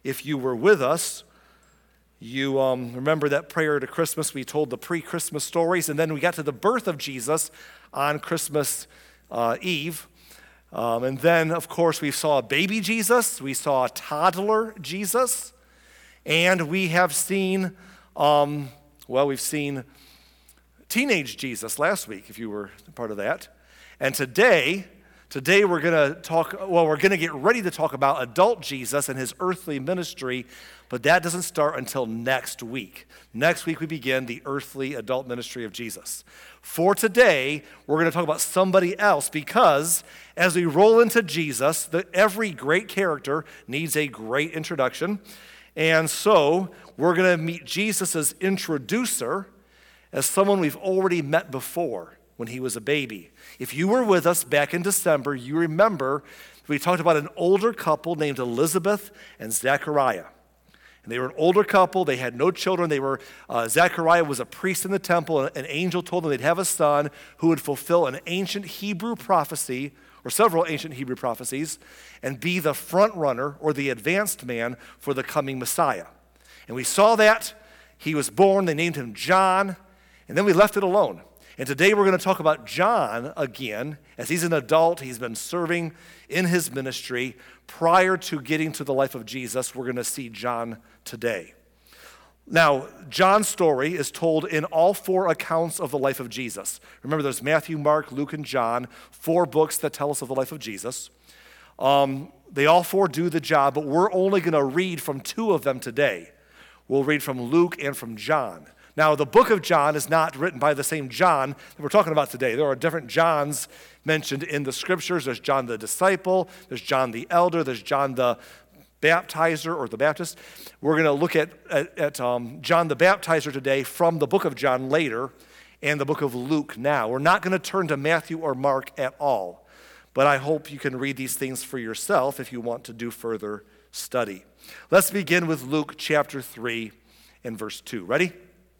If you were with us, you remember that prayer to Christmas. We told the pre-Christmas stories, and then we got to the birth of Jesus on Christmas Eve. And then, of course, we saw a baby Jesus. We saw a toddler Jesus. And we have seen, we've seen teenage Jesus last week, if you were part of that. And today we're going to get ready to talk about adult Jesus and his earthly ministry, but that doesn't start until next week. Next week we begin the earthly adult ministry of Jesus. For today, we're going to talk about somebody else, because as we roll into Jesus, every great character needs a great introduction. And so we're going to meet Jesus' introducer as someone we've already met before when he was a baby. If you were with us back in December, you remember we talked about an older couple named Elizabeth and Zechariah. And they were an older couple. They had no children. Zechariah was a priest in the temple. And an angel told them they'd have a son who would fulfill an ancient Hebrew prophecy, or several ancient Hebrew prophecies, and be the front runner or the advanced man for the coming Messiah. And we saw that. He was born. They named him John. And then we left it alone. And today we're going to talk about John again. As he's an adult, he's been serving in his ministry. Prior to getting to the life of Jesus, we're going to see John today. Now, John's story is told in all 4 accounts of the life of Jesus. Remember, there's Matthew, Mark, Luke, and John, 4 books that tell us of the life of Jesus. They all 4 do the job, but we're only going to read from 2 of them today. We'll read from Luke and from John. Now, the book of John is not written by the same John that we're talking about today. There are different Johns mentioned in the scriptures. There's John the disciple, there's John the elder, there's John the baptizer or the Baptist. We're going to look at John the baptizer today from the book of John later and the book of Luke now. We're not going to turn to Matthew or Mark at all, but I hope you can read these things for yourself if you want to do further study. Let's begin with Luke chapter 3 and verse 2. Ready?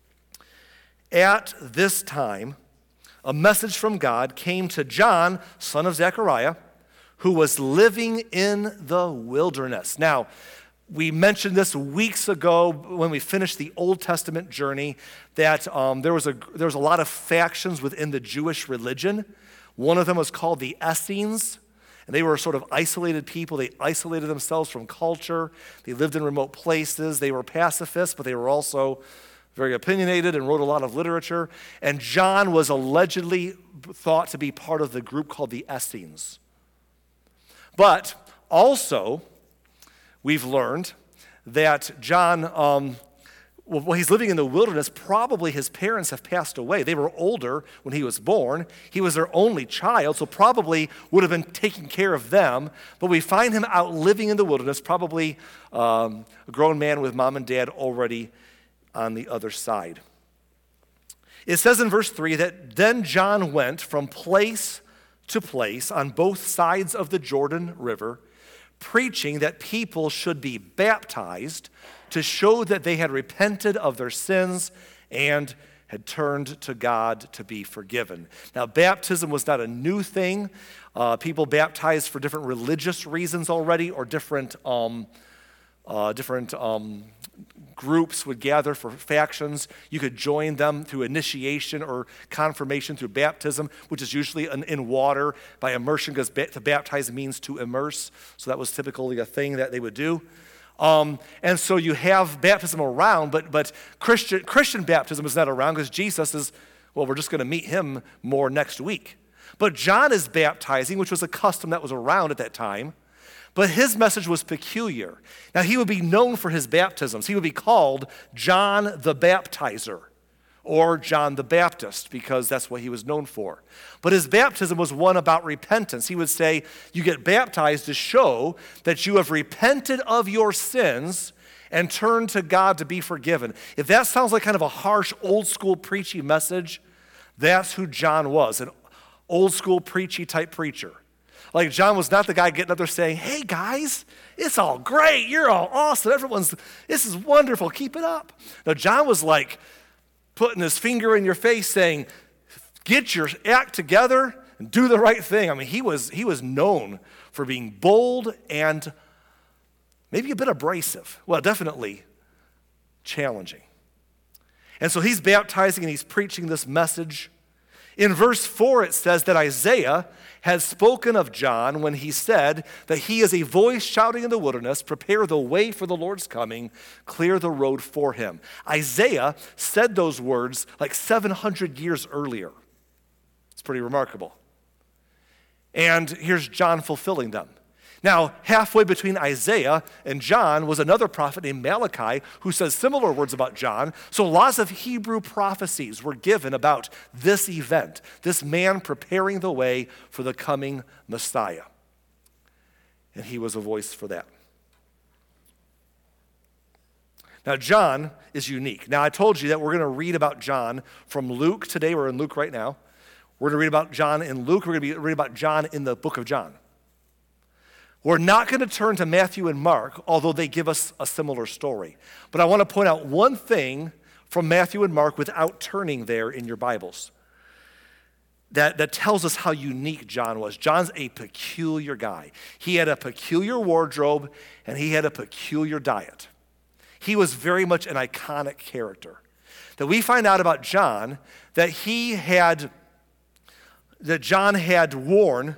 At this time, a message from God came to John, son of Zechariah, who was living in the wilderness. Now, we mentioned this weeks ago when we finished the Old Testament journey, that there was a lot of factions within the Jewish religion. One of them was called the Essenes, and they were sort of isolated people. They isolated themselves from culture. They lived in remote places. They were pacifists, but they were also very opinionated and wrote a lot of literature. And John was allegedly thought to be part of the group called the Essenes. But also, we've learned that John, he's living in the wilderness. Probably his parents have passed away. They were older when he was born. He was their only child, so probably would have been taking care of them. But we find him out living in the wilderness, probably a grown man with mom and dad already on the other side. It says in verse 3 that then John went from place to place on both sides of the Jordan River, preaching that people should be baptized to show that they had repented of their sins and had turned to God to be forgiven. Now, baptism was not a new thing. People baptized for different religious reasons already, or different groups would gather for factions. You could join them through initiation or confirmation through baptism, which is usually in water by immersion, because to baptize means to immerse. So that was typically a thing that they would do. And so you have baptism around, but Christian baptism is not around because Jesus is, we're just going to meet him more next week. But John is baptizing, which was a custom that was around at that time. But his message was peculiar. Now, he would be known for his baptisms. He would be called John the Baptizer or John the Baptist, because that's what he was known for. But his baptism was one about repentance. He would say, you get baptized to show that you have repented of your sins and turned to God to be forgiven. If that sounds like kind of a harsh, old-school preachy message, that's who John was, an old-school preachy type preacher. Like, John was not the guy getting up there saying, hey guys, it's all great, you're all awesome, this is wonderful, keep it up. No, John was like putting his finger in your face saying, get your act together and do the right thing. I mean, he was known for being bold and maybe a bit abrasive. Well, definitely challenging. And so he's baptizing and he's preaching this message. In verse 4, it says that Isaiah had spoken of John when he said that he is a voice shouting in the wilderness, prepare the way for the Lord's coming, clear the road for him. Isaiah said those words like 700 years earlier. It's pretty remarkable. And here's John fulfilling them. Now, halfway between Isaiah and John was another prophet named Malachi who says similar words about John. So lots of Hebrew prophecies were given about this event, this man preparing the way for the coming Messiah. And he was a voice for that. Now, John is unique. Now, I told you that we're going to read about John from Luke today. We're in Luke right now. We're going to read about John in Luke. We're going to read about John in the book of John. We're not going to turn to Matthew and Mark, although they give us a similar story. But I want to point out one thing from Matthew and Mark without turning there in your Bibles that tells us how unique John was. John's a peculiar guy. He had a peculiar wardrobe, and he had a peculiar diet. He was very much an iconic character. That we find out about John that John had worn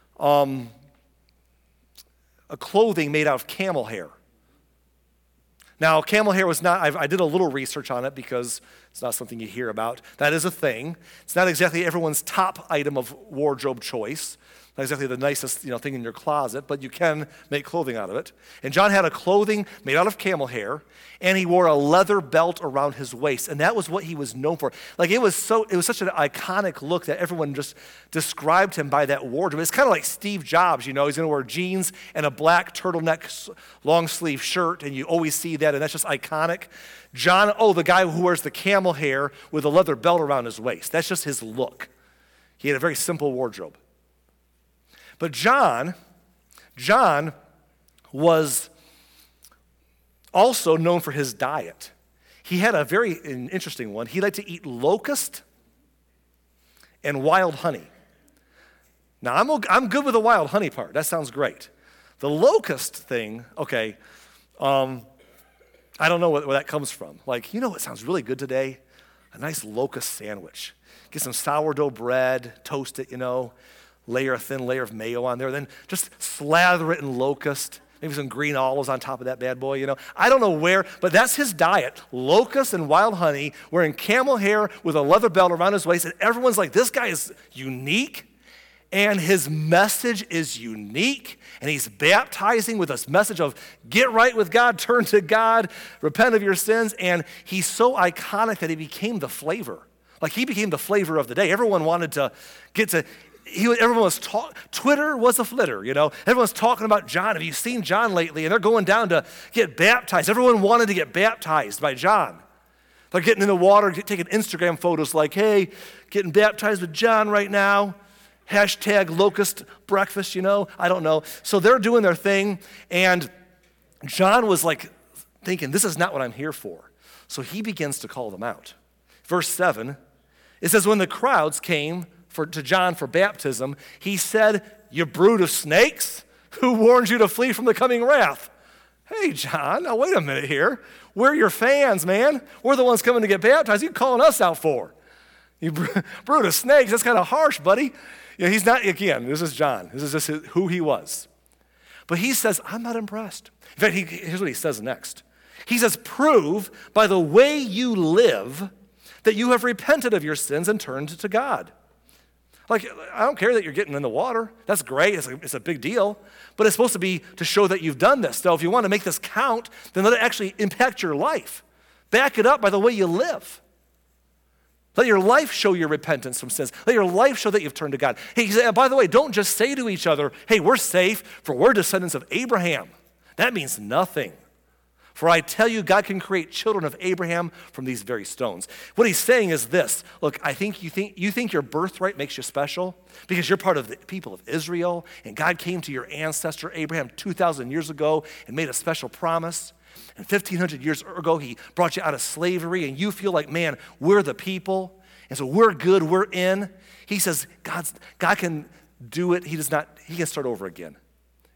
a clothing made out of camel hair. Now, camel hair was not, I did a little research on it because it's not something you hear about. That is a thing. It's not exactly everyone's top item of wardrobe choice. Not exactly the nicest thing in your closet, but you can make clothing out of it. And John had a clothing made out of camel hair, and he wore a leather belt around his waist, and that was what he was known for. Like it was such an iconic look that everyone just described him by that wardrobe. It's kind of like Steve Jobs, he's going to wear jeans and a black turtleneck long sleeve shirt, and you always see that, and that's just iconic. John, the guy who wears the camel hair with a leather belt around his waist. That's just his look. He had a very simple wardrobe. But John was also known for his diet. He had a very interesting one. He liked to eat locust and wild honey. Now, I'm good with the wild honey part. That sounds great. The locust thing, okay, I don't know where that comes from. Like, what sounds really good today? A nice locust sandwich. Get some sourdough bread, toast it, layer a thin layer of mayo on there, then just slather it in locust, maybe some green olives on top of that bad boy, I don't know where, but that's his diet, locust and wild honey, wearing camel hair with a leather belt around his waist, and everyone's like, this guy is unique, and his message is unique, and he's baptizing with this message of get right with God, turn to God, repent of your sins, and he's so iconic that he became the flavor. Like he became the flavor of the day. Everyone wanted to get to... Everyone was Twitter was a flitter, Everyone's talking about John. Have you seen John lately? And they're going down to get baptized. Everyone wanted to get baptized by John. They're getting in the water, taking Instagram photos like, hey, getting baptized with John right now. Hashtag locust breakfast, I don't know. So they're doing their thing. And John was like thinking, this is not what I'm here for. So he begins to call them out. Verse 7, it says, when the crowds came to John for baptism, he said, you brood of snakes, who warned you to flee from the coming wrath? Hey, John, now wait a minute here. We're your fans, man. We're the ones coming to get baptized. You calling us out for? You brood of snakes, that's kind of harsh, buddy. He's not, again, this is John. This is just who he was. But he says, I'm not impressed. In fact, here's what he says next. He says, prove by the way you live that you have repented of your sins and turned to God. Like, I don't care that you're getting in the water. That's great. It's a big deal. But it's supposed to be to show that you've done this. So if you want to make this count, then let it actually impact your life. Back it up by the way you live. Let your life show your repentance from sins. Let your life show that you've turned to God. Hey, by the way, don't just say to each other, hey, we're safe, for we're descendants of Abraham. That means nothing. For I tell you, God can create children of Abraham from these very stones. What he's saying is this. Look, you think your birthright makes you special because you're part of the people of Israel, and God came to your ancestor Abraham 2,000 years ago and made a special promise. And 1,500 years ago, he brought you out of slavery, and you feel like, man, we're the people, and so we're good, we're in. He says God can do it. He can start over again.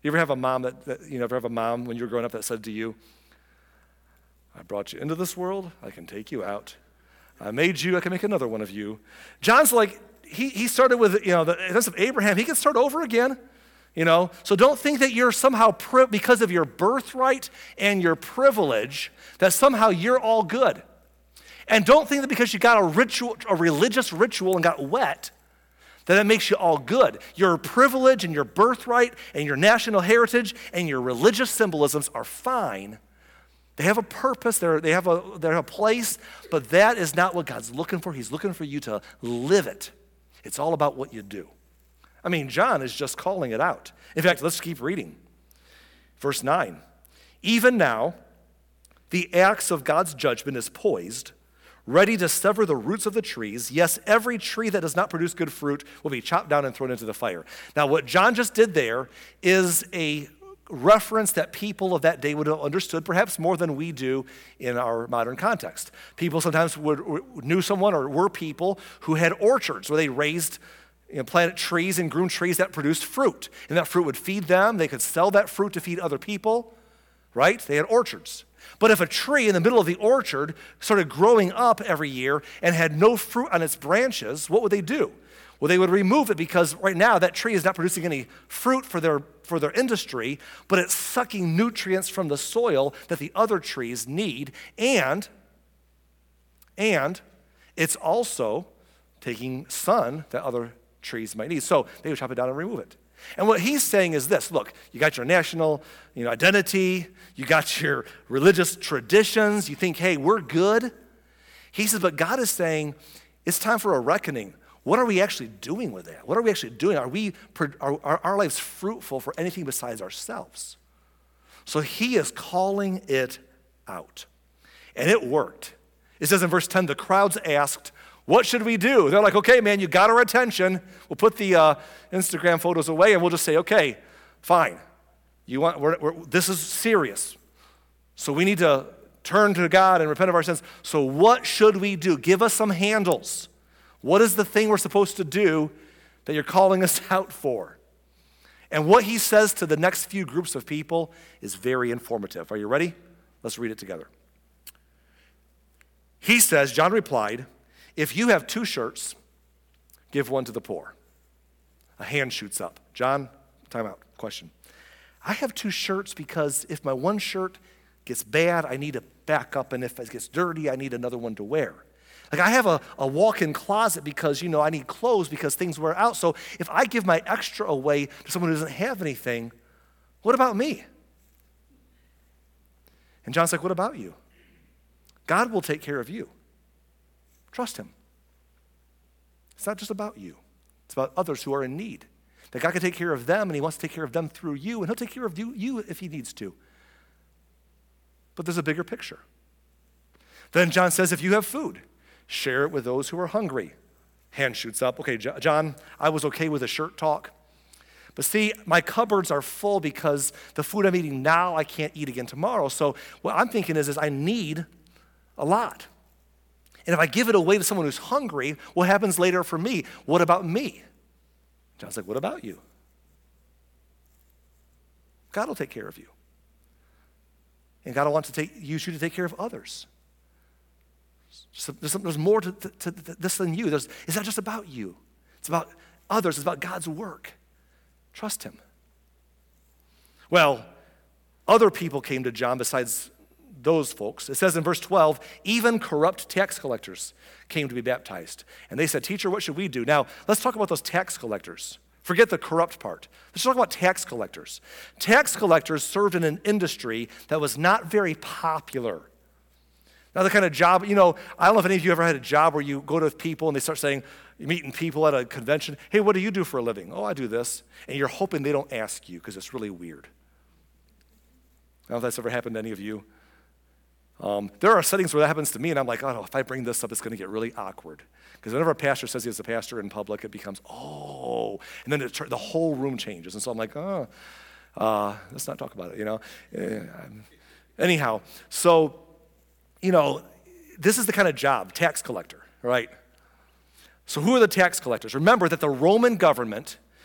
You ever have a mom ever have a mom when you were growing up that said to you, I brought you into this world, I can take you out. I made you, I can make another one of you. John's like, he started with, the events of Abraham. He can start over again, So don't think that you're somehow, because of your birthright and your privilege, that somehow you're all good. And don't think that because you got a religious ritual and got wet, that makes you all good. Your privilege and your birthright and your national heritage and your religious symbolisms are fine. They have a purpose, they have a place, but that is not what God's looking for. He's looking for you to live it. It's all about what you do. I mean, John is just calling it out. In fact, let's keep reading. Verse 9. Even now, the axe of God's judgment is poised, ready to sever the roots of the trees. Yes, every tree that does not produce good fruit will be chopped down and thrown into the fire. Now, what John just did there is a reference that people of that day would have understood perhaps more than we do in our modern context. People sometimes knew someone or were people who had orchards where they raised planted trees and grew trees that produced fruit. And that fruit would feed them. They could sell that fruit to feed other people, right? They had orchards. But if a tree in the middle of the orchard started growing up every year and had no fruit on its branches, what would they do? Well, they would remove it because right now that tree is not producing any fruit for their industry, but it's sucking nutrients from the soil that the other trees need, and it's also taking sun that other trees might need. So they would chop it down and remove it. And what he's saying is this: look, you got your national identity, you got your religious traditions, you think, hey, we're good. He says, but God is saying it's time for a reckoning. What are we actually doing with that? What are we actually doing? Are our lives fruitful for anything besides ourselves? So he is calling it out. And it worked. It says in verse 10, the crowds asked, what should we do? They're like, okay, man, you got our attention. We'll put the Instagram photos away and we'll just say, okay, fine. This is serious. So we need to turn to God and repent of our sins. So what should we do? Give us some handles. What is the thing we're supposed to do that you're calling us out for? And what he says to the next few groups of people is very informative. Are you ready? Let's read it together. He says, John replied, if you have 2 shirts, give one to the poor. A hand shoots up. John, time out. Question. I have 2 shirts because if my one shirt gets bad, I need a backup, and if it gets dirty, I need another one to wear. Like I have a walk-in closet because, I need clothes because things wear out. So if I give my extra away to someone who doesn't have anything, what about me? And John's like, what about you? God will take care of you. Trust him. It's not just about you. It's about others who are in need. That God can take care of them, and he wants to take care of them through you, and he'll take care of you if he needs to. But there's a bigger picture. Then John says, if you have food, share it with those who are hungry. Hand shoots up. Okay, John, I was okay with the shirt talk. But see, my cupboards are full because the food I'm eating now, I can't eat again tomorrow. So what I'm thinking is I need a lot. And if I give it away to someone who's hungry, what happens later for me? What about me? John's like, what about you? God will take care of you. And God will want to use you to take care of others. So there's more to this than you. It's not just about you. It's about others. It's about God's work. Trust him. Well, other people came to John besides those folks. It says in verse 12, even corrupt tax collectors came to be baptized. And they said, teacher, what should we do? Now, let's talk about those tax collectors. Forget the corrupt part. Let's talk about tax collectors. Tax collectors served in an industry that was not very popular. Now, the kind of job, I don't know if any of you ever had a job where you go to people and they start saying, you're meeting people at a convention, hey, what do you do for a living? Oh, I do this. And you're hoping they don't ask you because it's really weird. I don't know if that's ever happened to any of you. There are settings where that happens to me, and I'm like, oh, if I bring this up, it's going to get really awkward. Because whenever a pastor says he's a pastor in public, it becomes, oh, and then the whole room changes. And so I'm like, let's not talk about it, Anyhow, so, this is the kind of job, tax collector, right? So who are the tax collectors? Remember that the Roman government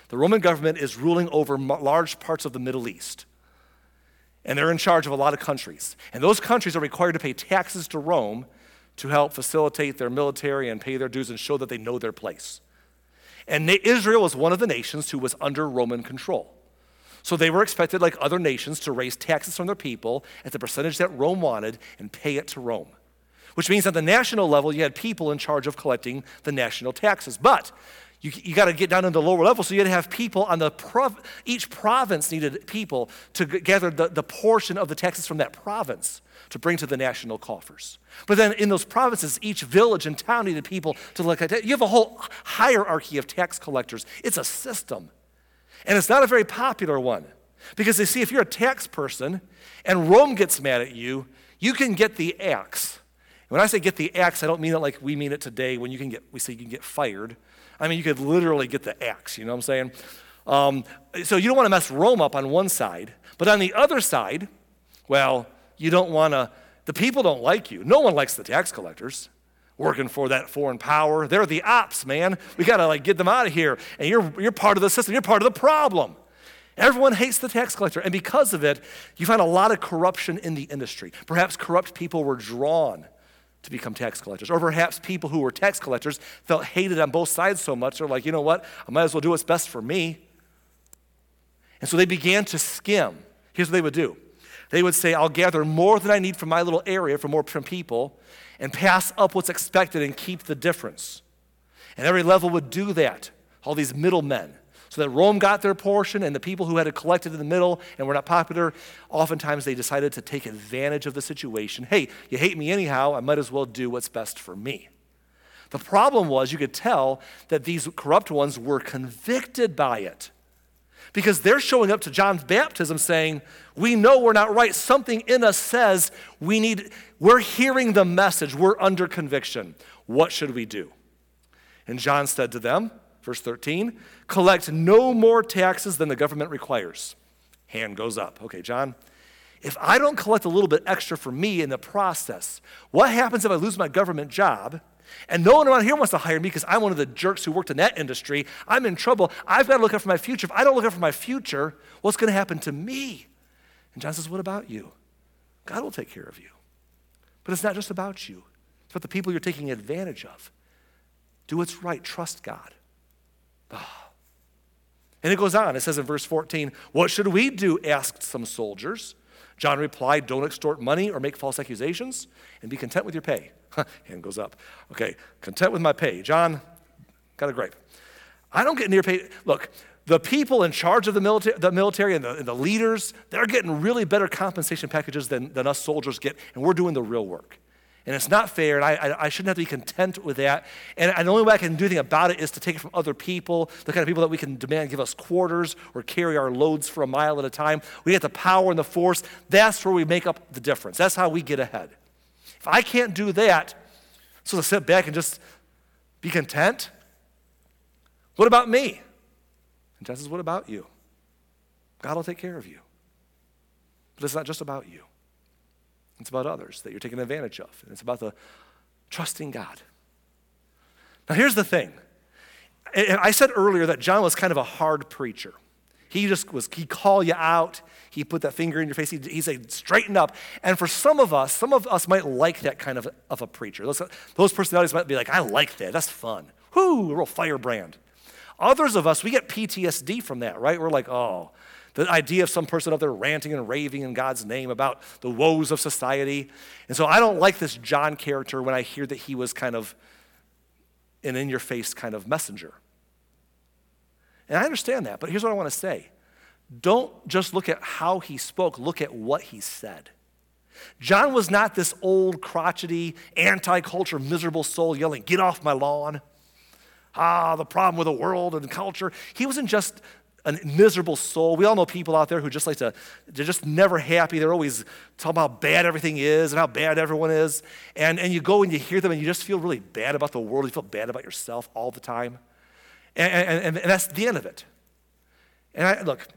The Roman government is ruling over large parts of the Middle East. And they're in charge of a lot of countries. And those countries are required to pay taxes to Rome to help facilitate their military and pay their dues and show that they know their place. And Israel was one of the nations who was under Roman control. So they were expected, like other nations, to raise taxes from their people at the percentage that Rome wanted and pay it to Rome. Which means at the national level, you had people in charge of collecting the national taxes. But you got to get down into the lower level, so you had to have people on each province needed people to gather the portion of the taxes from that province to bring to the national coffers. But then in those provinces, each village and town needed people to look at it. You have a whole hierarchy of tax collectors. It's a system. And it's not a very popular one. Because they see if you're a tax person and Rome gets mad at you, you can get the axe. When I say get the axe, I don't mean it like we mean it today when we say you can get fired. I mean, you could literally get the axe, you know what I'm saying? So you don't want to mess Rome up on one side, but on the other side, well, you don't want to, the people don't like you. No one likes the tax collectors working for that foreign power. They're the ops, man. We got to get them out of here. And you're part of the system. You're part of the problem. Everyone hates the tax collector. And because of it, you find a lot of corruption in the industry. Perhaps corrupt people were drawn to become tax collectors. Or perhaps people who were tax collectors felt hated on both sides so much, they're like, you know what, I might as well do what's best for me. And so they began to skim. Here's what they would do. They would say, I'll gather more than I need from my little area, from people, and pass up what's expected and keep the difference. And every level would do that, all these middlemen. So that Rome got their portion, and the people who had collected in the middle and were not popular, oftentimes they decided to take advantage of the situation. Hey, you hate me anyhow, I might as well do what's best for me. The problem was you could tell that these corrupt ones were convicted by it. Because they're showing up to John's baptism saying, we know we're not right. Something in us says we're hearing the message. We're under conviction. What should we do? And John said to them, verse 13, collect no more taxes than the government requires. Hand goes up. Okay, John, if I don't collect a little bit extra for me in the process, what happens if I lose my government job and no one around here wants to hire me because I'm one of the jerks who worked in that industry? I'm in trouble. I've got to look out for my future. If I don't look out for my future, what's going to happen to me? And John says, what about you? God will take care of you. But it's not just about you. It's about the people you're taking advantage of. Do what's right. Trust God. And it goes on. It says in verse 14, what should we do? Asked some soldiers. John replied, don't extort money or make false accusations, and be content with your pay. Hand goes up. Okay, content with my pay. John, got a gripe. I don't get near pay. Look, the people in charge of the military and the leaders, they're getting really better compensation packages than us soldiers get, and we're doing the real work. And it's not fair, and I shouldn't have to be content with that. And the only way I can do anything about it is to take it from other people, the kind of people that we can demand give us quarters or carry our loads for a mile at a time. We get the power and the force. That's where we make up the difference. That's how we get ahead. If I can't do that, so to sit back and just be content, what about me? And John says, what about you? God will take care of you. But it's not just about you. It's about others that you're taking advantage of. And it's about the trusting God. Now here's the thing. I said earlier that John was kind of a hard preacher. He called you out. He put that finger in your face. He said, straighten up. And for some of us might like that kind of a preacher. Those personalities might be like, I like that. That's fun. Whoo, a real firebrand. Others of us, we get PTSD from that, right? We're like, oh, the idea of some person up there ranting and raving in God's name about the woes of society. And so I don't like this John character when I hear that he was kind of an in-your-face kind of messenger. And I understand that, but here's what I want to say. Don't just look at how he spoke, look at what he said. John was not this old, crotchety, anti-culture, miserable soul yelling, get off my lawn. The problem with the world and culture. He wasn't just a miserable soul. We all know people out there who just they're just never happy. They're always talking about how bad everything is and how bad everyone is. And you go and you hear them and you just feel really bad about the world. You feel bad about yourself all the time. And that's the end of it. And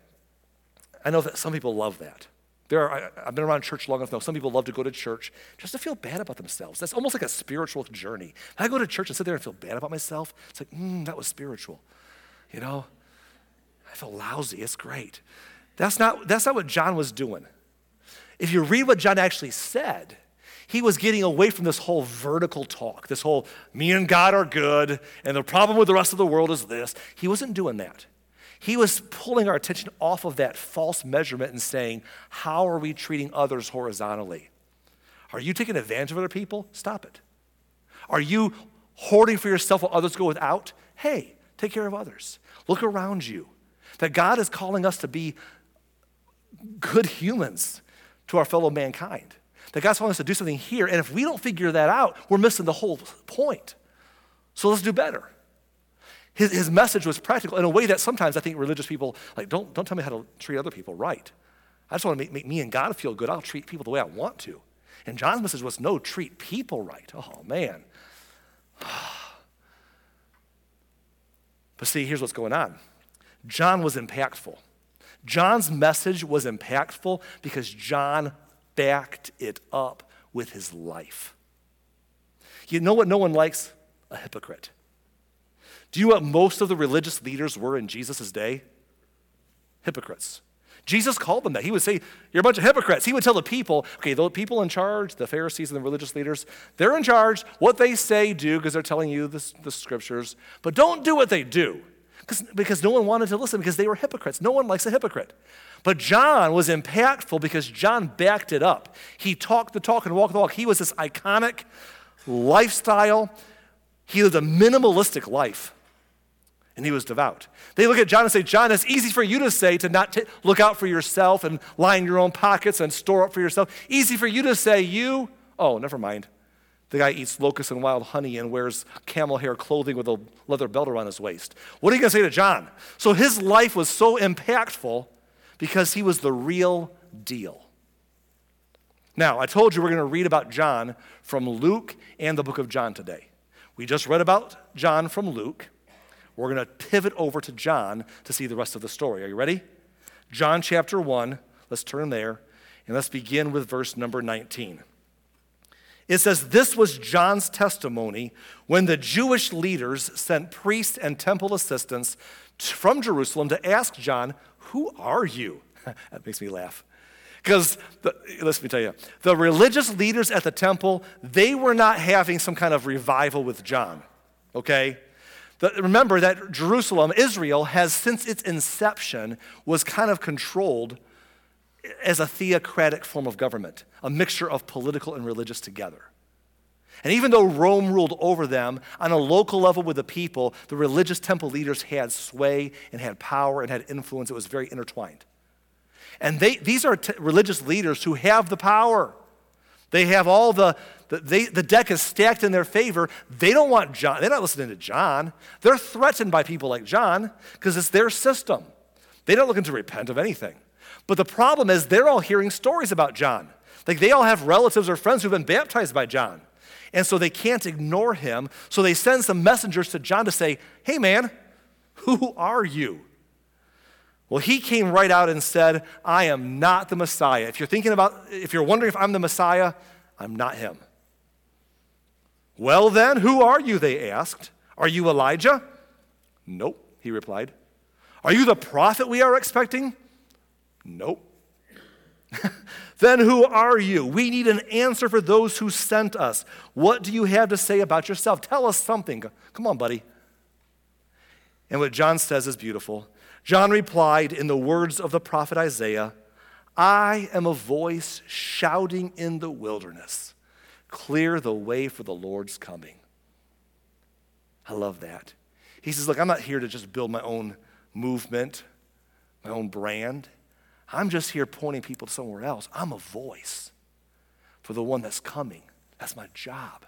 I know that some people love that. I've been around church long enough to know some people love to go to church just to feel bad about themselves. That's almost like a spiritual journey. I go to church and sit there and feel bad about myself. It's like, that was spiritual, you know? I feel lousy. It's great. That's not what John was doing. If you read what John actually said, he was getting away from this whole vertical talk, this whole me and God are good, and the problem with the rest of the world is this. He wasn't doing that. He was pulling our attention off of that false measurement and saying, how are we treating others horizontally? Are you taking advantage of other people? Stop it. Are you hoarding for yourself while others go without? Hey, take care of others. Look around you. That God is calling us to be good humans to our fellow mankind. That God's calling us to do something here, and if we don't figure that out, we're missing the whole point. So let's do better. His message was practical in a way that sometimes I think religious people, like, don't tell me how to treat other people right. I just want to make me and God feel good. I'll treat people the way I want to. And John's message was, no, treat people right. Oh, man. But see, here's what's going on. John was impactful. John's message was impactful because John backed it up with his life. You know what no one likes? A hypocrite. Do you know what most of the religious leaders were in Jesus' day? Hypocrites. Jesus called them that. He would say, you're a bunch of hypocrites. He would tell the people, okay, the people in charge, the Pharisees and the religious leaders, they're in charge. What they say, do, because they're telling you the scriptures. But don't do what they do, because no one wanted to listen because they were hypocrites. No one likes a hypocrite. But John was impactful because John backed it up. He talked the talk and walked the walk. He was this iconic lifestyle. He lived a minimalistic life. And he was devout. They look at John and say, John, it's easy for you to say to not look out for yourself and line your own pockets and store up for yourself. Easy for you to say, never mind. The guy eats locusts and wild honey and wears camel hair clothing with a leather belt around his waist. What are you going to say to John? So his life was so impactful because he was the real deal. Now, I told you we're going to read about John from Luke and the book of John today. We just read about John from Luke. We're going to pivot over to John to see the rest of the story. Are you ready? John chapter 1. Let's turn there, and let's begin with verse number 19. It says, this was John's testimony when the Jewish leaders sent priests and temple assistants from Jerusalem to ask John, who are you? That makes me laugh. Because, let me tell you, the religious leaders at the temple, they were not having some kind of revival with John, okay? Remember that Jerusalem, Israel, has since its inception was kind of controlled as a theocratic form of government, a mixture of political and religious together. And even though Rome ruled over them, on a local level with the people, the religious temple leaders had sway and had power and had influence. It was very intertwined. And these are religious leaders who have the power. They have all the deck is stacked in their favor. They don't want John. They're not listening to John. They're threatened by people like John because it's their system. They're not looking to repent of anything. But the problem is they're all hearing stories about John. Like they all have relatives or friends who've been baptized by John. And so they can't ignore him. So they send some messengers to John to say, hey man, who are you? Well, he came right out and said, I am not the Messiah. If you're wondering if I'm the Messiah, I'm not him. Well then, who are you, they asked. Are you Elijah? Nope, he replied. Are you the prophet we are expecting? Nope. Then who are you? We need an answer for those who sent us. What do you have to say about yourself? Tell us something. Come on, buddy. And what John says is beautiful. John replied in the words of the prophet Isaiah, I am a voice shouting in the wilderness, clear the way for the Lord's coming. I love that. He says, look, I'm not here to just build my own movement, my own brand. I'm just here pointing people to somewhere else. I'm a voice for the one that's coming. That's my job.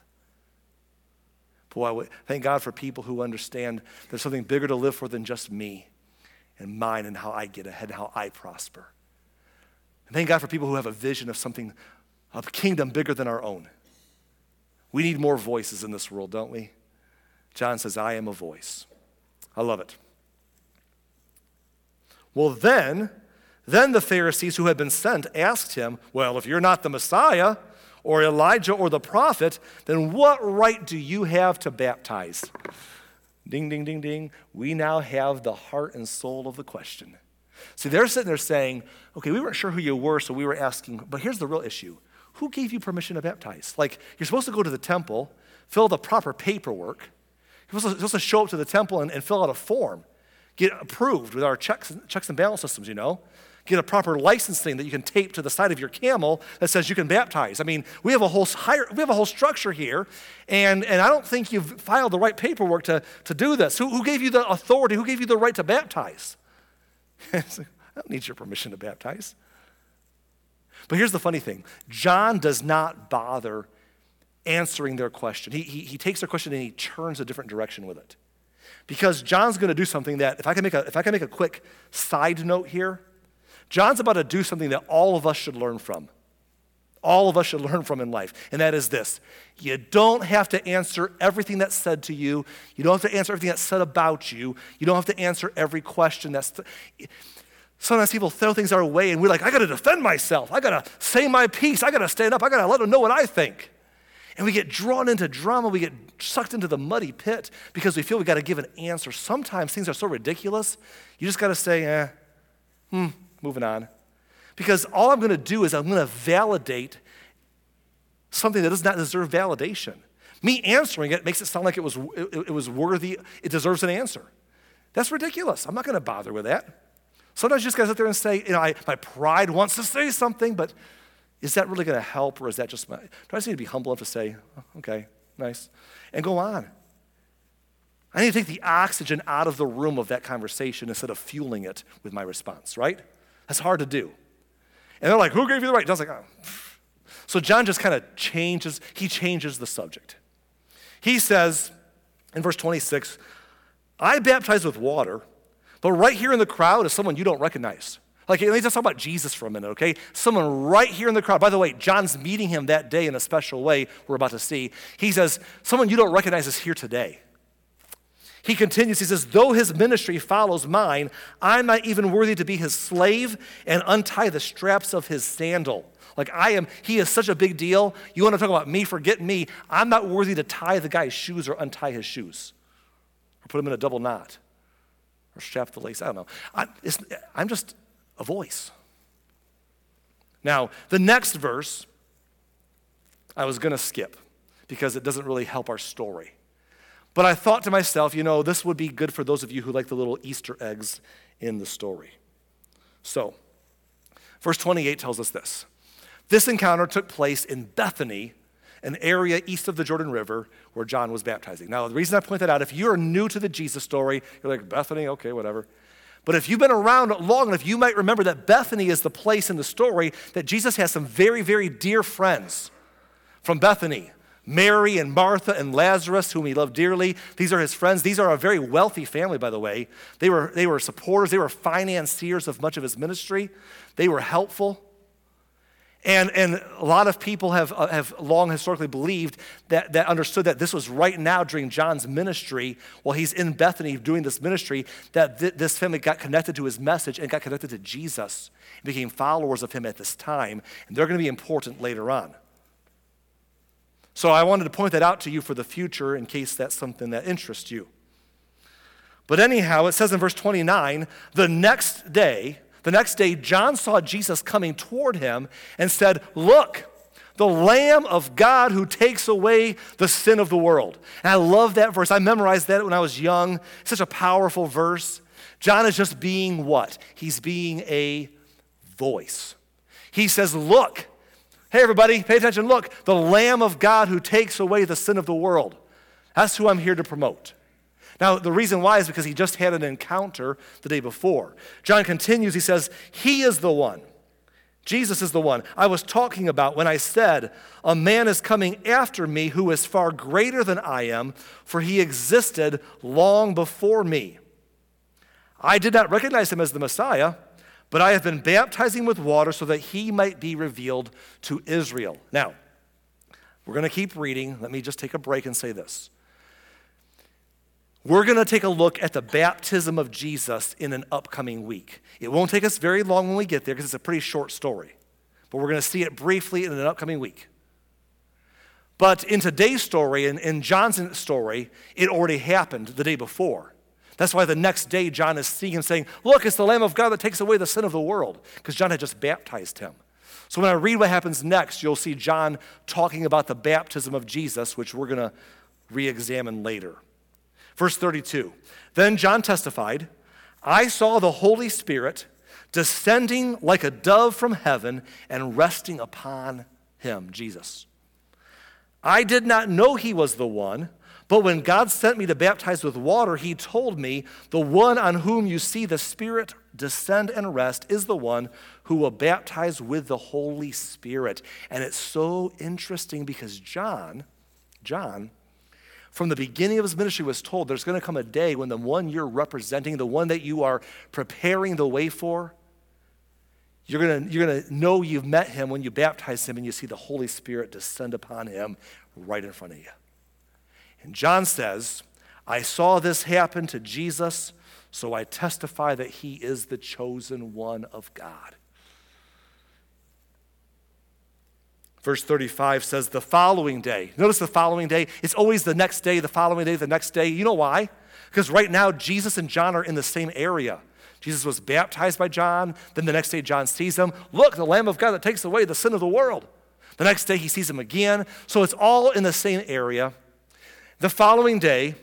Boy, thank God for people who understand there's something bigger to live for than just me and mine and how I get ahead and how I prosper. And thank God for people who have a vision of something, of a kingdom bigger than our own. We need more voices in this world, don't we? John says, I am a voice. I love it. Well, then the Pharisees who had been sent asked him, well, if you're not the Messiah or Elijah or the prophet, then what right do you have to baptize? Ding, ding, ding, ding. We now have the heart and soul of the question. See, they're sitting there saying, okay, we weren't sure who you were, so we were asking, but here's the real issue. Who gave you permission to baptize? Like, you're supposed to go to the temple, fill the proper paperwork. You're supposed to show up to the temple and fill out a form, get approved with our checks and balance systems, Get a proper licensing that you can tape to the side of your camel that says you can baptize. I mean, we have a whole structure here, and I don't think you've filed the right paperwork to do this. Who gave you the authority? Who gave you the right to baptize? I don't need your permission to baptize. But here's the funny thing. John does not bother answering their question. He takes their question and he turns a different direction with it. Because John's going to do something that, if I can make a quick side note here, John's about to do something that all of us should learn from. All of us should learn from in life, and that is this. You don't have to answer everything that's said to you. You don't have to answer everything that's said about you. You don't have to answer every question Sometimes people throw things our way, and we're like, I got to defend myself. I got to say my piece. I got to stand up. I got to let them know what I think. And we get drawn into drama. We get sucked into the muddy pit because we feel we got to give an answer. Sometimes things are so ridiculous, you just got to say, moving on. Because all I'm going to do is I'm going to validate something that does not deserve validation. Me answering it makes it sound like it was worthy, it deserves an answer. That's ridiculous. I'm not going to bother with that. Sometimes you just got to sit there and say, my pride wants to say something, but is that really going to help, or is that just do I just need to be humble enough to say, okay, nice, and go on? I need to take the oxygen out of the room of that conversation instead of fueling it with my response, right? That's hard to do. And they're like, who gave you the right? John's like, oh. So John just kind of changes the subject. He says in verse 26, I baptize with water, but right here in the crowd is someone you don't recognize. Like, let's just talk about Jesus for a minute, okay? Someone right here in the crowd. By the way, John's meeting him that day in a special way we're about to see. He says, someone you don't recognize is here today. He continues, he says, though his ministry follows mine, I'm not even worthy to be his slave and untie the straps of his sandal. Like he is such a big deal. You want to talk about me, forget me. I'm not worthy to tie the guy's shoes or untie his shoes or put him in a double knot or strap the lace. I don't know. I'm just a voice. Now, the next verse I was going to skip because it doesn't really help our story. But I thought to myself, this would be good for those of you who like the little Easter eggs in the story. So, verse 28 tells us this. This encounter took place in Bethany, an area east of the Jordan River where John was baptizing. Now, the reason I point that out, if you're new to the Jesus story, you're like, Bethany, okay, whatever. But if you've been around long enough, you might remember that Bethany is the place in the story that Jesus has some very, very dear friends from Bethany. Mary and Martha and Lazarus, whom he loved dearly. These are his friends. These are a very wealthy family, by the way. They were supporters. They were financiers of much of his ministry. They were helpful. And a lot of people have long historically believed that understood that this was right now during John's ministry, while he's in Bethany doing this ministry, that this family got connected to his message and got connected to Jesus and became followers of him at this time. And they're going to be important later on. So I wanted to point that out to you for the future in case that's something that interests you. But anyhow, it says in verse 29, the next day, John saw Jesus coming toward him and said, look, the Lamb of God who takes away the sin of the world. And I love that verse. I memorized that when I was young. It's such a powerful verse. John is just being what? He's being a voice. He says, look, hey, everybody, pay attention. Look, the Lamb of God who takes away the sin of the world. That's who I'm here to promote. Now, the reason why is because he just had an encounter the day before. John continues, he says, he is the one. Jesus is the one I was talking about when I said, a man is coming after me who is far greater than I am, for he existed long before me. I did not recognize him as the Messiah, but I have been baptizing with water so that he might be revealed to Israel. Now, we're going to keep reading. Let me just take a break and say this. We're going to take a look at the baptism of Jesus in an upcoming week. It won't take us very long when we get there because it's a pretty short story. But we're going to see it briefly in an upcoming week. But in today's story, in John's story, it already happened the day before. That's why the next day John is seeing him saying, look, it's the Lamb of God that takes away the sin of the world, because John had just baptized him. So when I read what happens next, you'll see John talking about the baptism of Jesus, which we're going to re-examine later. Verse 32, then John testified, I saw the Holy Spirit descending like a dove from heaven and resting upon him, Jesus. I did not know he was the one, but when God sent me to baptize with water, he told me, the one on whom you see the Spirit descend and rest is the one who will baptize with the Holy Spirit. And it's so interesting because John, from the beginning of his ministry was told there's going to come a day when the one you're representing, the one that you are preparing the way for, you're going to know you've met him when you baptize him and you see the Holy Spirit descend upon him right in front of you. And John says, I saw this happen to Jesus, so I testify that he is the chosen one of God. Verse 35 says the following day. Notice the following day. It's always the next day, the following day, the next day. You know why? Because right now, Jesus and John are in the same area. Jesus was baptized by John. Then the next day, John sees him. Look, the Lamb of God that takes away the sin of the world. The next day, he sees him again. So it's all in the same area. The following day,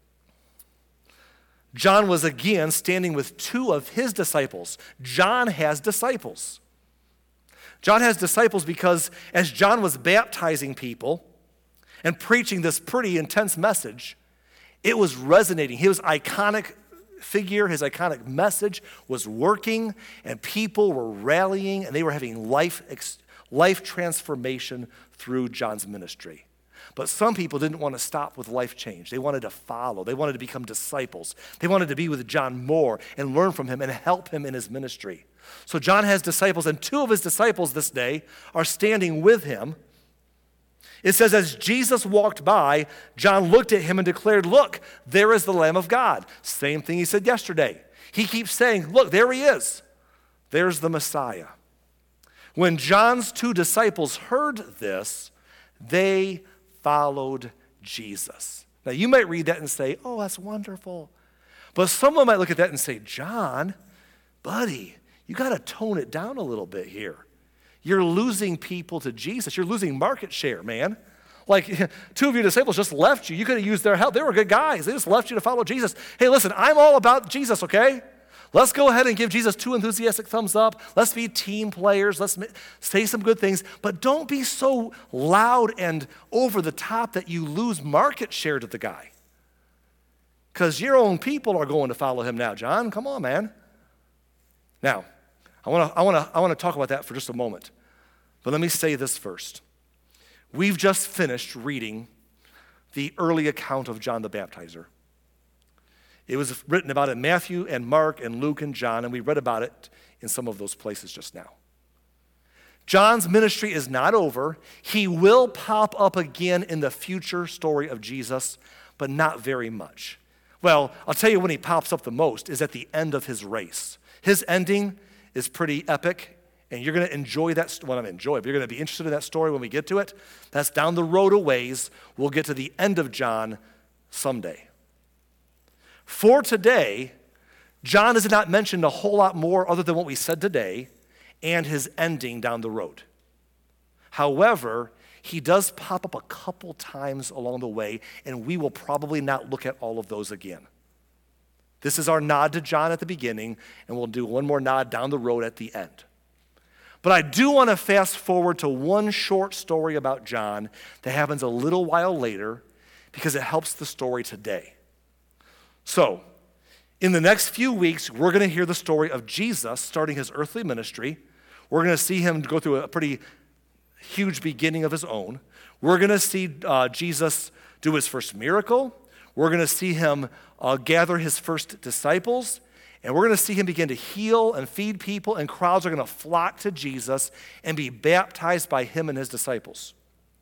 John was again standing with two of his disciples. John has disciples. John has disciples because as John was baptizing people and preaching this pretty intense message, it was resonating. His iconic figure, his iconic message was working, and people were rallying, and they were having life transformation through John's ministry. But some people didn't want to stop with life change. They wanted to follow. They wanted to become disciples. They wanted to be with John more and learn from him and help him in his ministry. So John has disciples, and two of his disciples this day are standing with him. It says, as Jesus walked by, John looked at him and declared, look, there is the Lamb of God. Same thing he said yesterday. He keeps saying, look, there he is. There's the Messiah. When John's two disciples heard this, they followed Jesus. Now, you might read that and say, oh, that's wonderful. But someone might look at that and say, John, buddy, you got to tone it down a little bit here. You're losing people to Jesus. You're losing market share, man. Like, two of your disciples just left you. You could have used their help. They were good guys. They just left you to follow Jesus. Hey, listen, I'm all about Jesus, okay? Let's go ahead and give Jesus two enthusiastic thumbs up. Let's be team players. Let's say some good things. But don't be so loud and over the top that you lose market share to the guy. Because your own people are going to follow him now, John. Come on, man. Now, I want to talk about that for just a moment. But let me say this first. We've just finished reading the early account of John the Baptizer. It was written about in Matthew and Mark and Luke and John, and we read about it in some of those places just now. John's ministry is not over. He will pop up again in the future story of Jesus, but not very much. Well, I'll tell you when he pops up the most is at the end of his race. His ending is pretty epic, and you're going to enjoy that. Well, not enjoy it, but you're going to be interested in that story when we get to it. That's down the road a ways. We'll get to the end of John someday. For today, John is not mentioned a whole lot more other than what we said today and his ending down the road. However, he does pop up a couple times along the way, and we will probably not look at all of those again. This is our nod to John at the beginning, and we'll do one more nod down the road at the end. But I do want to fast forward to one short story about John that happens a little while later because it helps the story today. So, in the next few weeks, we're going to hear the story of Jesus starting his earthly ministry. We're going to see him go through a pretty huge beginning of his own. We're going to see Jesus do his first miracle. We're going to see him gather his first disciples. And we're going to see him begin to heal and feed people, and crowds are going to flock to Jesus and be baptized by him and his disciples.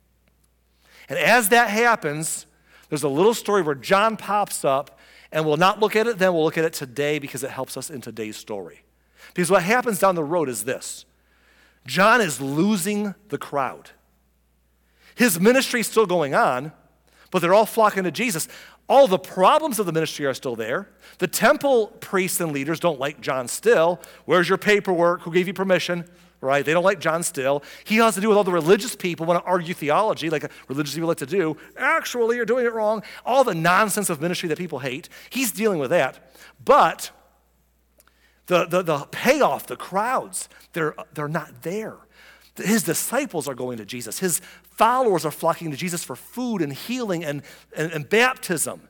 And as that happens, there's a little story where John pops up. And we'll not look at it then, we'll look at it today because it helps us in today's story. Because what happens down the road is this. John is losing the crowd. His ministry is still going on, but they're all flocking to Jesus. All the problems of the ministry are still there. The temple priests and leaders don't like John still. Where's your paperwork? Who gave you permission? Right? They don't like John still. He has to do with all the religious people who want to argue theology, like religious people like to do. Actually, you're doing it wrong. All the nonsense of ministry that people hate. He's dealing with that. But the payoff, the crowds, they're not there. His disciples are going to Jesus. His followers are flocking to Jesus for food and healing and baptism.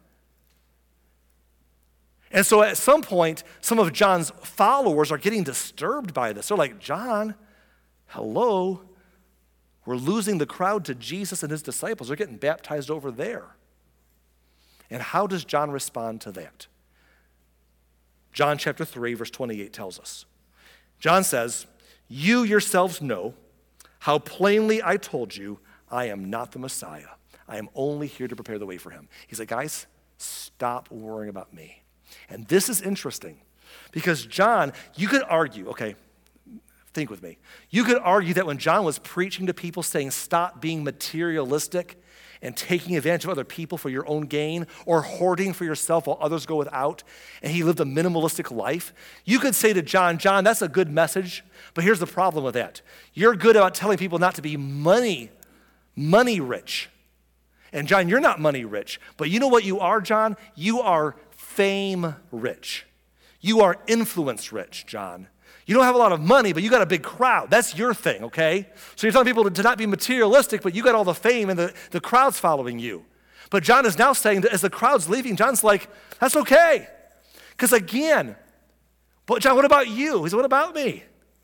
And so at some point, some of John's followers are getting disturbed by this. They're like, John, hello, we're losing the crowd to Jesus and his disciples. They're getting baptized over there. And how does John respond to that? John chapter 3, verse 28 tells us. John says, you yourselves know how plainly I told you I am not the Messiah. I am only here to prepare the way for him. He's like, guys, stop worrying about me. And this is interesting because John, you could argue, okay, think with me. You could argue that when John was preaching to people saying stop being materialistic and taking advantage of other people for your own gain or hoarding for yourself while others go without, and he lived a minimalistic life, you could say to John, that's a good message, but here's the problem with that. You're good about telling people not to be money rich. And John, you're not money rich, but you know what you are, John? You are fame rich. You are influence rich, John. You don't have a lot of money, but you got a big crowd. That's your thing, okay? So you're telling people to not be materialistic, but you got all the fame and the crowd's following you. But John is now saying that as the crowd's leaving, John's like, that's okay. Because again, but John, what about you? He said, what about me?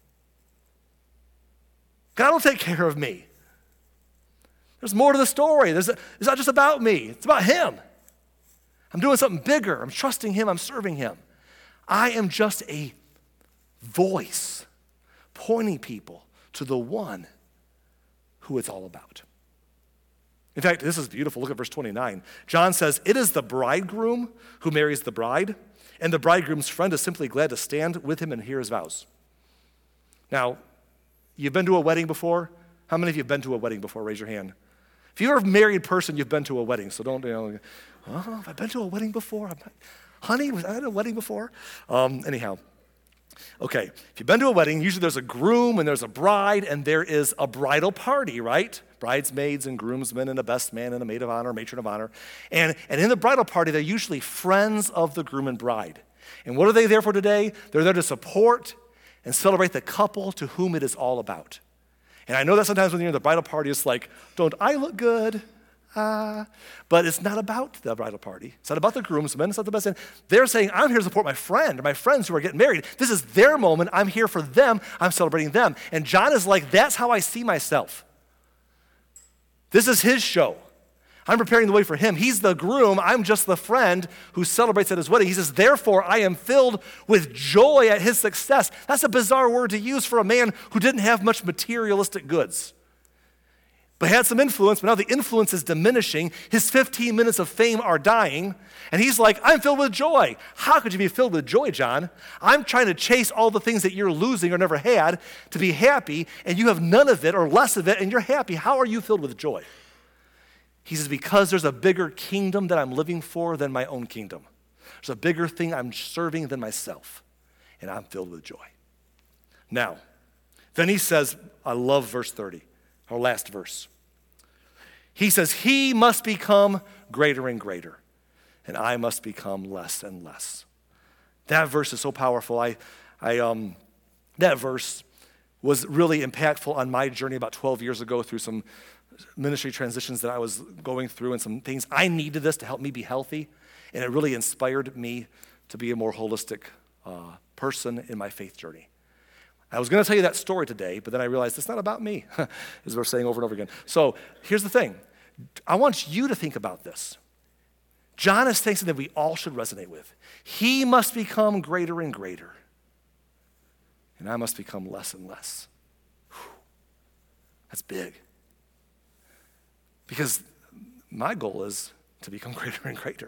God will take care of me. There's more to the story. It's not just about me. It's about him. I'm doing something bigger. I'm trusting him. I'm serving him. I am just a voice pointing people to the one who it's all about. In fact, this is beautiful. Look at verse 29. John says, it is the bridegroom who marries the bride, and the bridegroom's friend is simply glad to stand with him and hear his vows. Now, you've been to a wedding before? How many of you have been to a wedding before? Raise your hand. If you're a married person, you've been to a wedding, so don't, have I been to a wedding before? Honey, was I at a wedding before? Anyhow. Okay, if you've been to a wedding, usually there's a groom and there's a bride and there is a bridal party, right? Bridesmaids and groomsmen and a best man and a maid of honor, matron of honor. And in the bridal party, they're usually friends of the groom and bride. And what are they there for today? They're there to support and celebrate the couple to whom it is all about. And I know that sometimes when you're in the bridal party, it's like, don't I look good? But it's not about the bridal party. It's not about the groomsmen. It's not the best thing. They're saying, I'm here to support my friends who are getting married. This is their moment. I'm here for them. I'm celebrating them. And John is like, that's how I see myself. This is his show. I'm preparing the way for him. He's the groom. I'm just the friend who celebrates at his wedding. He says, therefore, I am filled with joy at his success. That's a bizarre word to use for a man who didn't have much materialistic goods, but had some influence, but now the influence is diminishing. His 15 minutes of fame are dying, and he's like, I'm filled with joy. How could you be filled with joy, John? I'm trying to chase all the things that you're losing or never had to be happy, and you have none of it or less of it, and you're happy. How are you filled with joy? He says, because there's a bigger kingdom that I'm living for than my own kingdom. There's a bigger thing I'm serving than myself, and I'm filled with joy. Now, then he says, I love verse 30, our last verse. He says, he must become greater and greater, and I must become less and less. That verse is so powerful. That verse was really impactful on my journey about 12 years ago through some ministry transitions that I was going through and some things. I needed this to help me be healthy, and it really inspired me to be a more holistic person in my faith journey. I was going to tell you that story today, but then I realized it's not about me, as we're saying over and over again. So here's the thing. I want you to think about this. John is saying something that we all should resonate with. He must become greater and greater, and I must become less and less. Whew. That's big. Because my goal is to become greater and greater.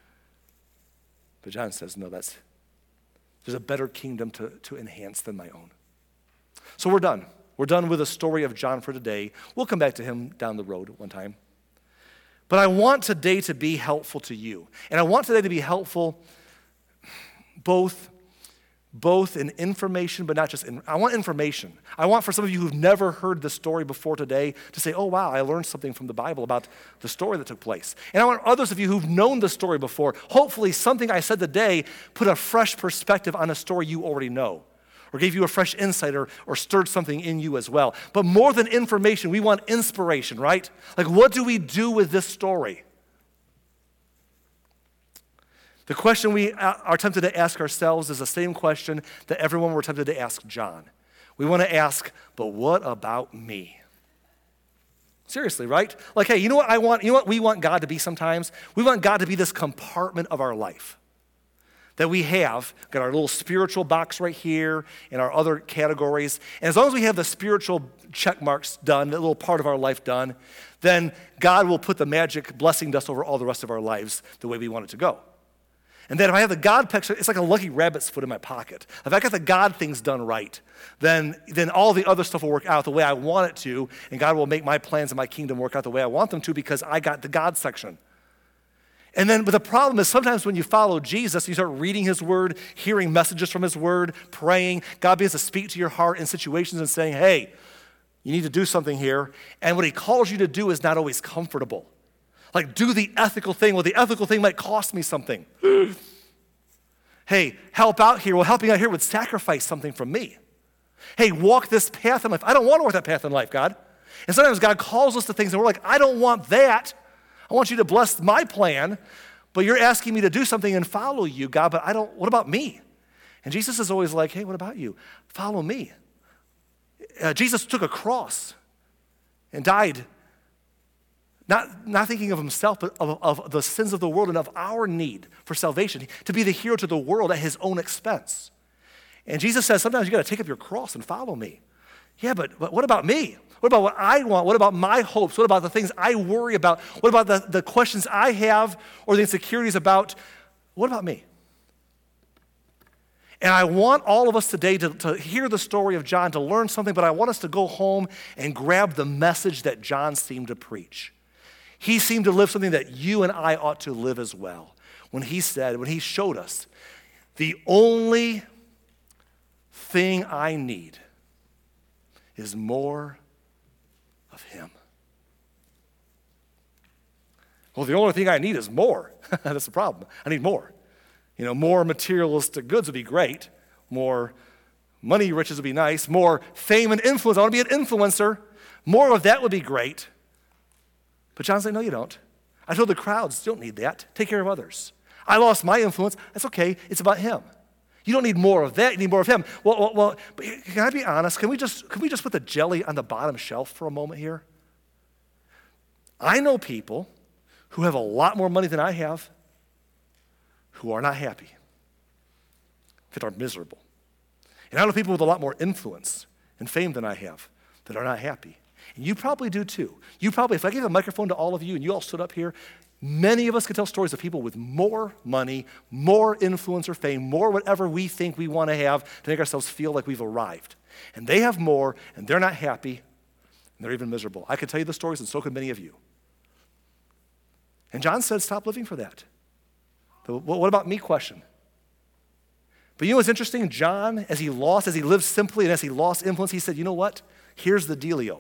But John says, no, there's a better kingdom to enhance than my own. So we're done. We're done with the story of John for today. We'll come back to him down the road one time. But I want today to be helpful to you. And I want today to be helpful both in information, but not just I want information. I want for some of you who've never heard the story before today to say, oh, wow, I learned something from the Bible about the story that took place. And I want others of you who've known the story before, hopefully something I said today put a fresh perspective on a story you already know, or gave you a fresh insight or stirred something in you as well. But more than information, we want inspiration, right? Like, what do we do with this story? The question we are tempted to ask ourselves is the same question that everyone were tempted to ask John. We want to ask, but what about me? Seriously, right? Like, hey, you know what I want? You know what we want God to be sometimes? We want God to be this compartment of our life that we have. Got our little spiritual box right here and our other categories. And as long as we have the spiritual check marks done, that little part of our life done, then God will put the magic blessing dust over all the rest of our lives the way we want it to go. And then if I have the God picture, it's like a lucky rabbit's foot in my pocket. If I got the God things done right, then all the other stuff will work out the way I want it to, and God will make my plans and my kingdom work out the way I want them to because I got the God section. But the problem is sometimes when you follow Jesus, you start reading his word, hearing messages from his word, praying, God begins to speak to your heart in situations and saying, hey, you need to do something here. And what he calls you to do is not always comfortable. Like, do the ethical thing. Well, the ethical thing might cost me something. Hey, help out here. Well, helping out here would sacrifice something from me. Hey, walk this path in life. I don't want to walk that path in life, God. And sometimes God calls us to things and we're like, I don't want that. I want you to bless my plan, but you're asking me to do something and follow you, God, but what about me? And Jesus is always like, hey, what about you? Follow me. Jesus took a cross and died not thinking of himself, but of the sins of the world and of our need for salvation, to be the hero to the world at his own expense. And Jesus says, sometimes you got to take up your cross and follow me. Yeah, but what about me? What about what I want? What about my hopes? What about the things I worry about? What about the questions I have or the insecurities about? What about me? And I want all of us today to hear the story of John, to learn something, but I want us to go home and grab the message that John seemed to preach. He seemed to live something that you and I ought to live as well. When he showed us, the only thing I need is more of him. Well, the only thing I need is more. That's the problem. I need more. More materialistic goods would be great. More money, riches would be nice. More fame and influence. I want to be an influencer. More of that would be great. But John's like, no, you don't. I told the crowds, you don't need that. Take care of others. I lost my influence. That's okay. It's about him. You don't need more of that. You need more of him. Well, but can I be honest? Can we just put the jelly on the bottom shelf for a moment here? I know people who have a lot more money than I have who are not happy, that are miserable. And I know people with a lot more influence and fame than I have that are not happy. And you probably do too. If I gave a microphone to all of you and you all stood up here, many of us could tell stories of people with more money, more influence or fame, more whatever we think we want to have to make ourselves feel like we've arrived. And they have more, and they're not happy, and they're even miserable. I could tell you the stories, and so could many of you. And John said, stop living for that. The what about me question. But you know what's interesting? John, as he lived simply and as he lost influence, he said, you know what? Here's the dealio.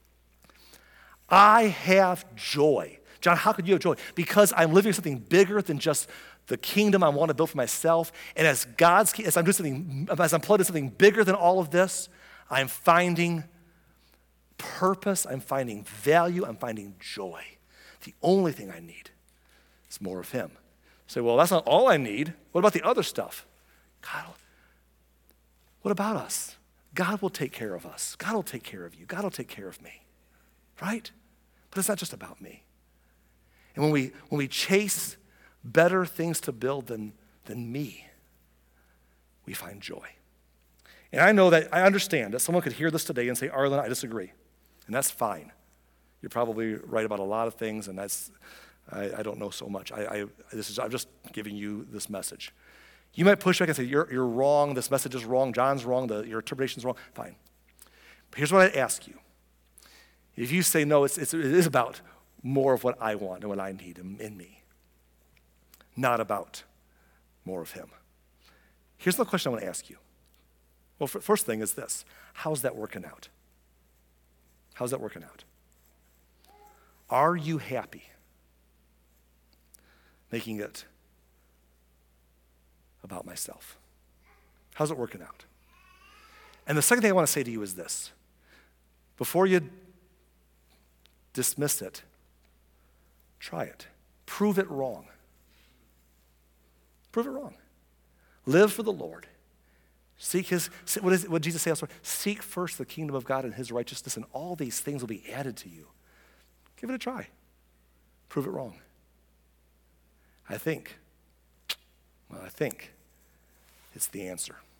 I have joy. John, how could you have joy? Because I'm living something bigger than just the kingdom I want to build for myself. And as I'm plugged into something bigger than all of this, I'm finding purpose, I'm finding value, I'm finding joy. The only thing I need is more of him. You say, well, that's not all I need. What about the other stuff? God, what about us? God will take care of us. God will take care of you. God will take care of me, right? But it's not just about me. And when we chase better things to build than me, we find joy. And I understand that someone could hear this today and say, Arlen, I disagree. And that's fine. You're probably right about a lot of things, and I don't know so much. I'm just giving you this message. You might push back and say, you're wrong, this message is wrong, John's wrong, your interpretation's wrong. Fine. But here's what I ask you. If you say, no, it is about more of what I want and what I need in me, not about more of him. Here's the question I want to ask you. Well, first thing is this. How's that working out? How's that working out? Are you happy making it about myself? How's it working out? And the second thing I want to say to you is this. Before you dismiss it, try it. Prove it wrong. Prove it wrong. Live for the Lord. Seek what did Jesus say elsewhere? Seek first the kingdom of God and his righteousness, and all these things will be added to you. Give it a try. Prove it wrong. I think it's the answer.